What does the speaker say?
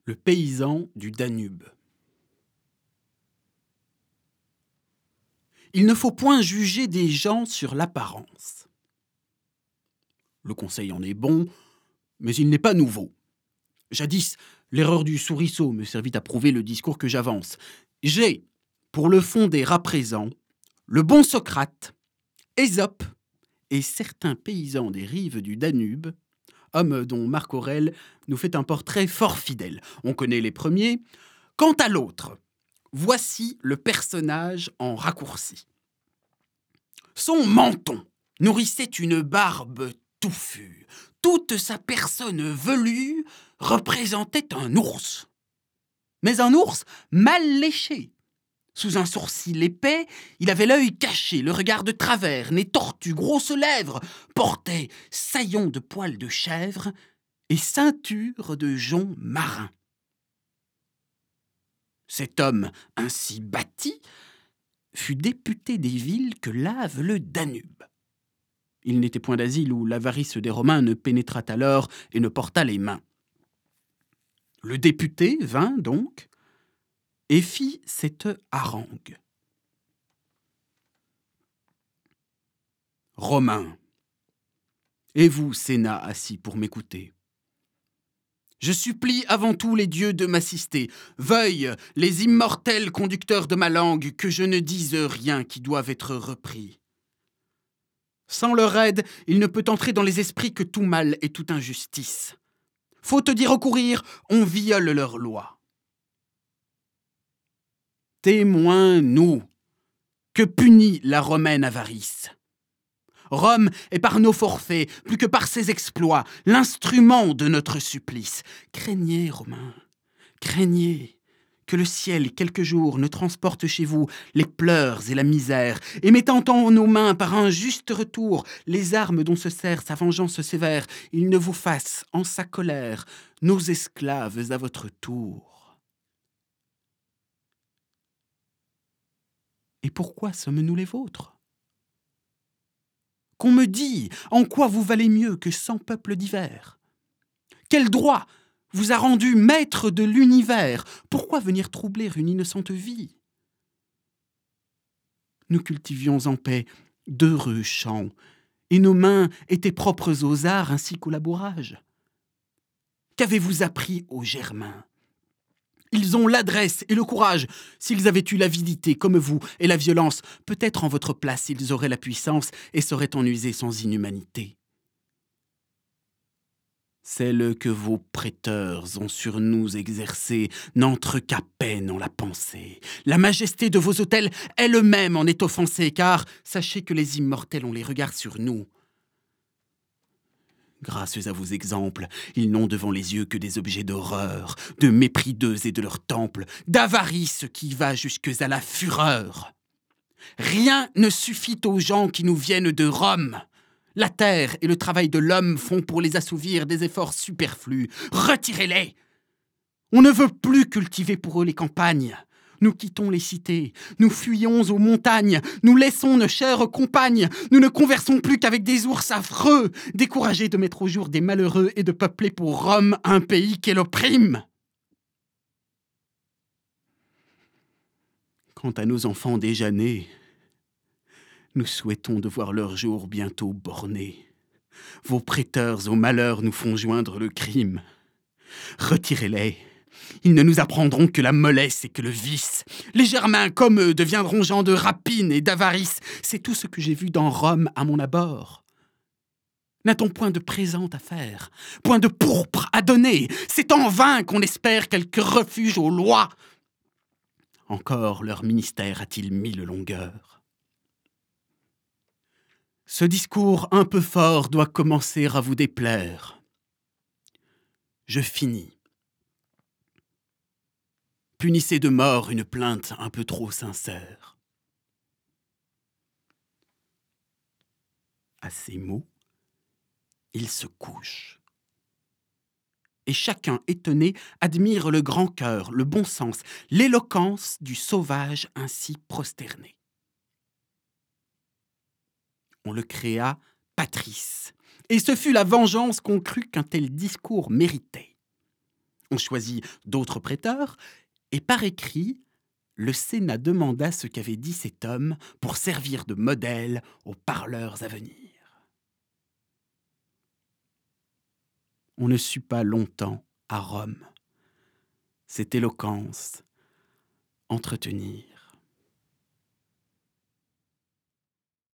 Le paysan du Danube. Il ne faut point juger des gens sur l'apparence. Le conseil en est bon, mais il n'est pas nouveau. Jadis, l'erreur du souriceau me servit à prouver le discours que j'avance. J'ai, pour le fonder à présent, le bon Socrate, Ésope et certains paysans des rives du Danube, hommes dont Marc Aurèle nous fait un portrait fort fidèle. On connaît les premiers. Quant à l'autre, voici le personnage en raccourci. Son menton nourrissait une barbe touffue. Toute sa personne velue représentait un ours. Mais un ours mal léché. Sous un sourcil épais, il avait l'œil caché, le regard de travers, nez tortu, grosses lèvres, portait saillon de poils de chèvre et ceinture de joncs marins. Cet homme ainsi bâti fut député des villes que lave le Danube. Il n'était point d'asile où l'avarice des Romains ne pénétrât alors et ne portât les mains. Le député vint donc et fit cette harangue. Romains, et vous, Sénat assis pour m'écouter, je supplie avant tout les dieux de m'assister. Veuillent les immortels conducteurs de ma langue que je ne dise rien qui doive être repris. Sans leur aide, il ne peut entrer dans les esprits que tout mal et toute injustice. Faute d'y recourir, on viole leurs lois. Témoins, nous, que punit la romaine avarice. Rome est par nos forfaits, plus que par ses exploits, l'instrument de notre supplice. Craignez, Romains, craignez que le ciel, quelques jours, ne transporte chez vous les pleurs et la misère, et mettant en nos mains par un juste retour les armes dont se sert sa vengeance sévère, il ne vous fasse, en sa colère, nos esclaves à votre tour. Et pourquoi sommes-nous les vôtres ? Qu'on me dit en quoi vous valez mieux que 100 peuples divers. Quel droit vous a rendu maître de l'univers? Pourquoi venir troubler une innocente vie? Nous cultivions en paix d'heureux champs, et nos mains étaient propres aux arts ainsi qu'au labourage. Qu'avez-vous appris aux Germains? Ils ont l'adresse et le courage. S'ils avaient eu l'avidité comme vous et la violence, peut-être en votre place ils auraient la puissance et sauraient en user sans inhumanité. Celle que vos prêteurs ont sur nous exercée n'entre qu'à peine en la pensée. La majesté de vos autels elle-même en est offensée, car sachez que les immortels ont les regards sur nous. Grâce à vos exemples, ils n'ont devant les yeux que des objets d'horreur, de mépris d'eux et de leurs temples, d'avarice qui va jusque à la fureur. Rien ne suffit aux gens qui nous viennent de Rome. La terre et le travail de l'homme font pour les assouvir des efforts superflus. Retirez-les! On ne veut plus cultiver pour eux les campagnes. Nous quittons les cités, nous fuyons aux montagnes, nous laissons nos chères compagnes, nous ne conversons plus qu'avec des ours affreux, découragés de mettre au jour des malheureux et de peupler pour Rome un pays qu'elle opprime. Quant à nos enfants déjà nés, nous souhaitons de voir leur jour bientôt borné. Vos prêteurs au malheur nous font joindre le crime. Retirez-les. Ils ne nous apprendront que la mollesse et que le vice. Les Germains, comme eux, deviendront gens de rapine et d'avarice. C'est tout ce que j'ai vu dans Rome à mon abord. N'a-t-on point de présent à faire, point de pourpre à donner? C'est en vain qu'on espère quelque refuge aux lois. Encore leur ministère a-t-il 1000 longueurs. Ce discours un peu fort doit commencer à vous déplaire. Je finis. Punissez de mort une plainte un peu trop sincère. À ces mots, il se couche. Et chacun, étonné, admire le grand cœur, le bon sens, l'éloquence du sauvage ainsi prosterné. On le créa Patrice, et ce fut la vengeance qu'on crut qu'un tel discours méritait. On choisit d'autres préteurs, et par écrit, le Sénat demanda ce qu'avait dit cet homme pour servir de modèle aux parleurs à venir. On ne sut pas longtemps à Rome cette éloquence entretenir.